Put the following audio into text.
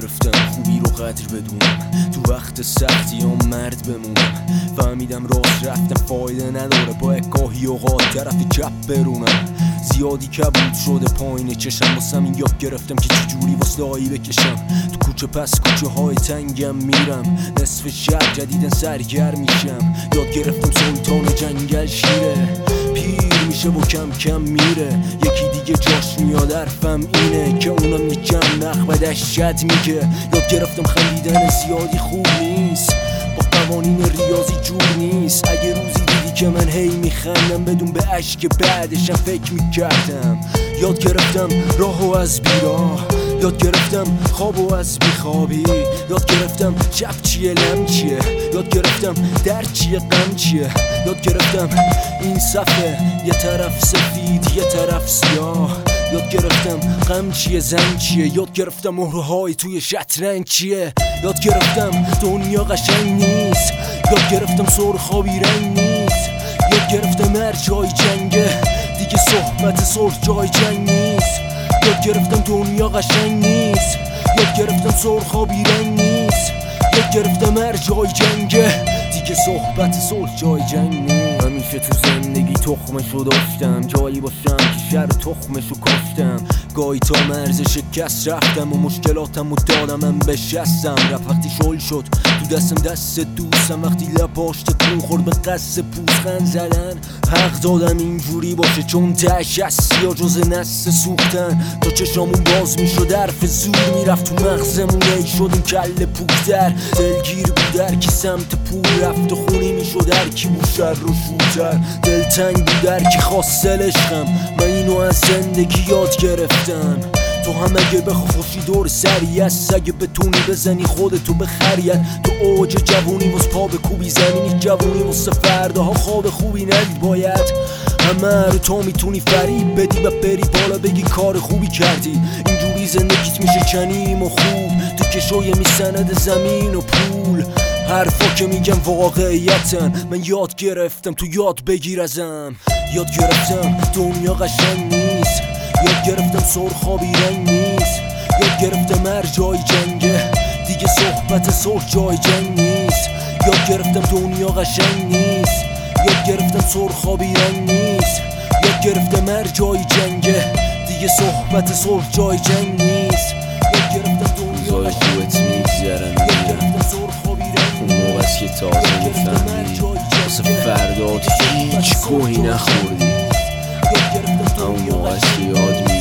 گرفتم خوبی رو قدر بدونم، تو وقت سختی هم مرد بمونم. فهمیدم راست رفتم فایده نداره، باید گاهی اوقات طرف چپ برونم. زیادی کبود شده پایین چشم، واسم این یاد گرفتم که چجوری واسلایی بکشم. تو کوچه پس کوچه های تنگم میرم، نصف شب جدیدن سرگرم میشم. یاد گرفتم سلطان جنگل شیره، پیر میشه و کم کم میره. یکی دیگه جاش میاد حرفم اینه که اونم یه کم نخ و دشت میگه. یاد گرفتم خندیدن زیادی خوب نیست، با قوانین ریاضی جور نیست. اگه روزی دیدی که من هی میخندم بدون به عشق بعدشم فکر میکردم. یاد گرفتم راهو از بیراه، یاد گرفتم خوابو از بیخوابی. یاد گرفتم شب چیه لم چیه، یاد گرفتم درد چیه غم چیه. یاد گرفتم این صفحه یه طرف سفید یه طرف سیاه. یاد گرفتم غم چیه زن چیه، یاد گرفتم مهرهای توی شطرنج چیه. یاد گرفتم دنیا قشنگ نیست، یاد گرفتم سرخابی رنگ نیست. یاد گرفتم هر جای جنگه دیگه صحبت صلح جای جنگ نیست. یاد گرفتم دنیا قشنگ نیست، یاد گرفتم سرخابی رنگ نیست. یاد گرفتم هر جای جنگه دیگه صحبت صلح جای جنگ نیست. همیشه تو زندگی تخمشو داشتم، جایی باشم که شر تخمشو کاشتم. گاهی تا مرز شکست رفتم و مشکلاتم و دادم بشستم. رفت وقتی شل شد تو دستم دست دوستم، وقتی لباش تکون خورد به قصد پوزخند زدن. حق دادم اینجوری باشه چون تش از سیا جز نسل سوختن. تا چشامون باز میشد حرف زور میرفت تو مغزمون، ای شدیم کل پوکتر. دلگیر بود هر کی سمت پول رفت و خونی میشد هر کی بود شر و شوتر. دلتنگ بود هر کی خواست عشقم، من اینو از زندگی یاد گرفتم. تو هم اگه بخوا خوشی دور سری است، اگه بتونی بزنی خودتو به خریت. تو اوج جوونی واس پا به کوبی زمینی جوونی واسه فرداها خواب خوبی ندید. باید همه رو تو میتونی فریب بدی و بری بالا بگی کار خوبی کردی. اینجوری زندگیت میشه چنیم و خوب، تو کشوی میسند زمین و پول. حرفا که میگم واقعیتن، من یاد گرفتم تو یاد بگیر ازم. یاد گرفتم دنیا قشنگ نیست، یاد گرفتم سرخابی رنگ نیست. یاد گرفتم هر جای جنگه دیگه صحبت صلح جای جنگ نیست. یاد گرفتم دنیا قشنگ نیست، یاد گرفتم سرخابی رنگ نیست. یاد گرفتم هر جای جنگه دیگه صحبت صلح جای جنگ نیست. یاد گرفتم دنیا قشنگ نیست، یاد گرفتم سرخابی رنگ نیست. اون موقع که تازه میفهمی واسه فردات هیچ گوهی نخوردی، اون موقع که یاد